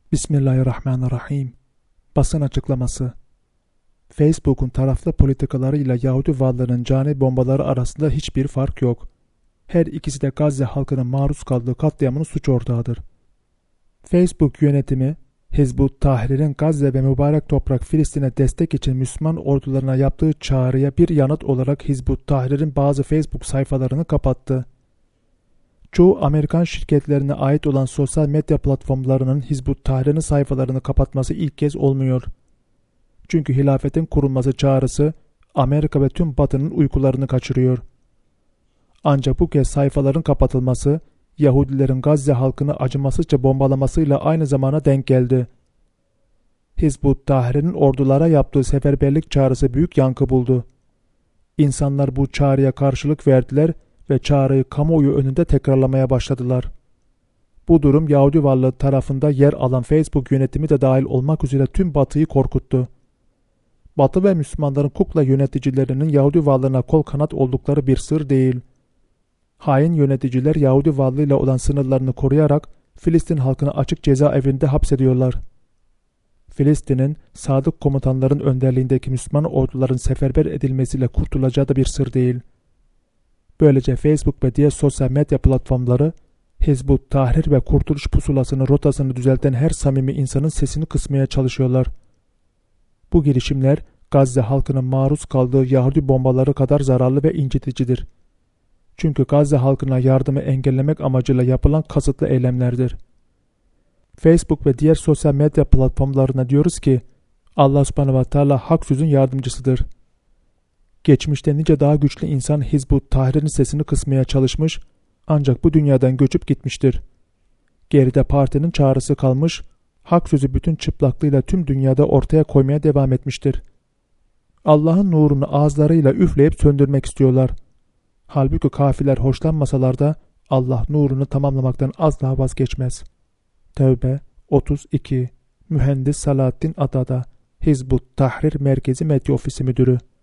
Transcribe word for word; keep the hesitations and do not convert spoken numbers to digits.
Bismillahirrahmanirrahim. Basın açıklaması. Facebook'un taraflı politikalarıyla Yahudi varlığının cani bombaları arasında hiçbir fark yok. Her ikisi de Gazze halkının maruz kaldığı katliamın suç ortağıdır. Facebook yönetimi, Hizb-ut Tahrir'in Gazze ve mübarek toprak Filistin'e destek için Müslüman ordularına yaptığı çağrıya bir yanıt olarak Hizb-ut Tahrir'in bazı Facebook sayfalarını kapattı. Çoğu Amerikan şirketlerine ait olan sosyal medya platformlarının Hizb-ut Tahrir'in sayfalarını kapatması ilk kez olmuyor. Çünkü hilafetin kurulması çağrısı Amerika ve tüm Batı'nın uykularını kaçırıyor. Ancak bu kez sayfaların kapatılması, Yahudilerin Gazze halkını acımasızca bombalamasıyla aynı zamana denk geldi. Hizb-ut Tahrir'in ordulara yaptığı seferberlik çağrısı büyük yankı buldu. İnsanlar bu çağrıya karşılık verdiler ve çağrıyı kamuoyu önünde tekrarlamaya başladılar. Bu durum Yahudi varlığı tarafında yer alan Facebook yönetimi de dahil olmak üzere tüm Batı'yı korkuttu. Batı ve Müslümanların kukla yöneticilerinin Yahudi varlığına kol kanat oldukları bir sır değil. Hain yöneticiler Yahudi varlığıyla olan sınırlarını koruyarak Filistin halkını açık cezaevinde hapsediyorlar. Filistin'in sadık komutanların önderliğindeki Müslüman orduların seferber edilmesiyle kurtulacağı da bir sır değil. Böylece Facebook ve diğer sosyal medya platformları Hizb-ut Tahrir ve Kurtuluş Pusulası'nın rotasını düzelten her samimi insanın sesini kısmaya çalışıyorlar. Bu girişimler Gazze halkının maruz kaldığı Yahudi bombaları kadar zararlı ve inciticidir. Çünkü Gazze halkına yardımı engellemek amacıyla yapılan kasıtlı eylemlerdir. Facebook ve diğer sosyal medya platformlarına diyoruz ki Allah subhanehu ve teala hak sözün yardımcısıdır. Geçmişte nice daha güçlü insan Hizb-ut Tahrir'in sesini kısmaya çalışmış ancak bu dünyadan göçüp gitmiştir. Geride partinin çağrısı kalmış, hak sözü bütün çıplaklığıyla tüm dünyada ortaya koymaya devam etmiştir. Allah'ın nurunu ağızlarıyla üfleyip söndürmek istiyorlar. Halbuki kafirler hoşlanmasalar da Allah nurunu tamamlamaktan asla vazgeçmez. Tevbe otuz iki. Mühendis Salahattin Adada, Hizb-ut Tahrir Merkezi Medya Ofisi Müdürü.